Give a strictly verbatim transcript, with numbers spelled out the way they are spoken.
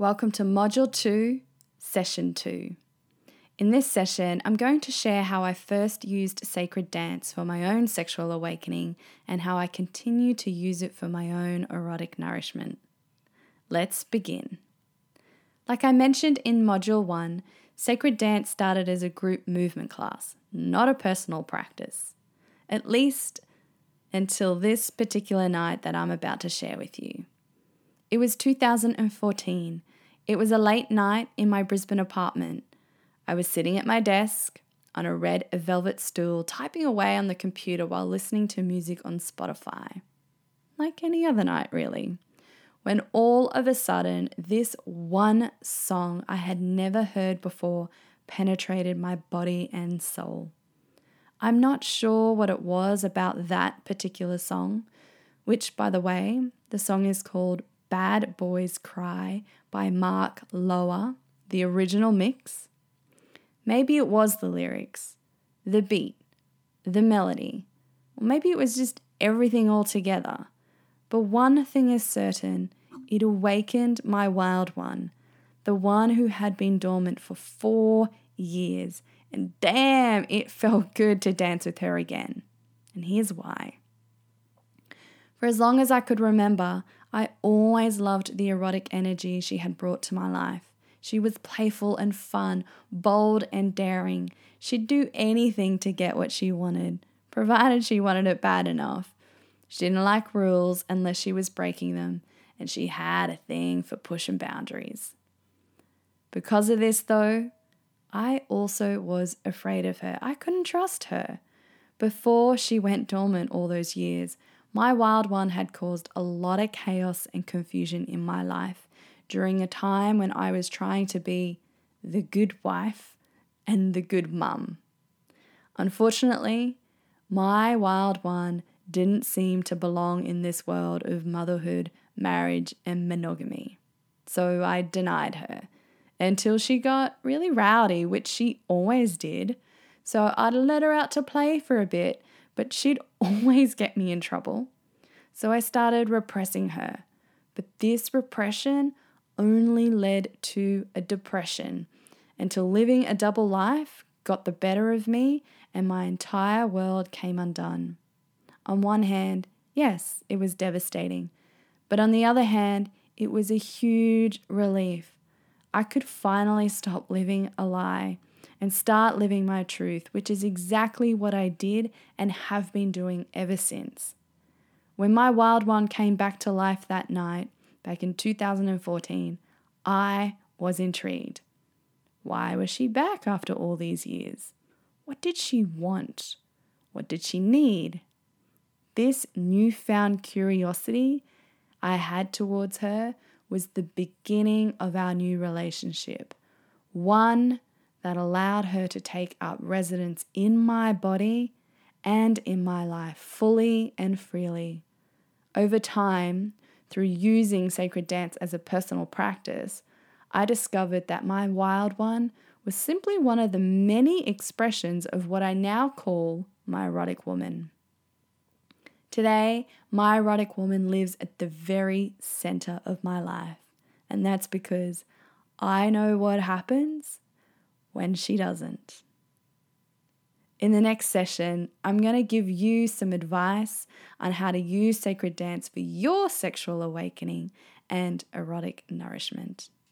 Welcome to Module two, Session two. In this session, I'm going to share how I first used sacred dance for my own sexual awakening and how I continue to use it for my own erotic nourishment. Let's begin. Like I mentioned in Module one, sacred dance started as a group movement class, not a personal practice. At least until this particular night that I'm about to share with you. It was two thousand fourteen. It was a late night in my Brisbane apartment. I was sitting at my desk on a red velvet stool, typing away on the computer while listening to music on Spotify. Like any other night, really. When all of a sudden, this one song I had never heard before penetrated my body and soul. I'm not sure what it was about that particular song, which, by the way, the song is called Bad Boys Cry by Mark Lower, the original mix. Maybe it was the lyrics, the beat, the melody, or maybe it was just everything all together. But one thing is certain, it awakened my wild one, the one who had been dormant for four years, and damn, it felt good to dance with her again. And here's why. For as long as I could remember, I always loved the erotic energy she had brought to my life. She was playful and fun, bold and daring. She'd do anything to get what she wanted, provided she wanted it bad enough. She didn't like rules unless she was breaking them, and she had a thing for pushing boundaries. Because of this, though, I also was afraid of her. I couldn't trust her. Before she went dormant all those years, my wild one had caused a lot of chaos and confusion in my life during a time when I was trying to be the good wife and the good mum. Unfortunately, my wild one didn't seem to belong in this world of motherhood, marriage, and monogamy. So I denied her until she got really rowdy, which she always did. So I'd let her out to play for a bit, but she'd always get me in trouble. So I started repressing her. But this repression only led to a depression until living a double life got the better of me and my entire world came undone. On one hand, yes, it was devastating. But on the other hand, it was a huge relief. I could finally stop living a lie and start living my truth, which is exactly what I did and have been doing ever since. When my wild one came back to life that night, back in two thousand fourteen, I was intrigued. Why was she back after all these years? What did she want? What did she need? This newfound curiosity I had towards her was the beginning of our new relationship, one that allowed her to take up residence in my body and in my life fully and freely. Over time, through using sacred dance as a personal practice, I discovered that my wild one was simply one of the many expressions of what I now call my erotic woman. Today, my erotic woman lives at the very center of my life, and that's because I know what happens when she doesn't. In the next session, I'm going to give you some advice on how to use sacred dance for your sexual awakening and erotic nourishment.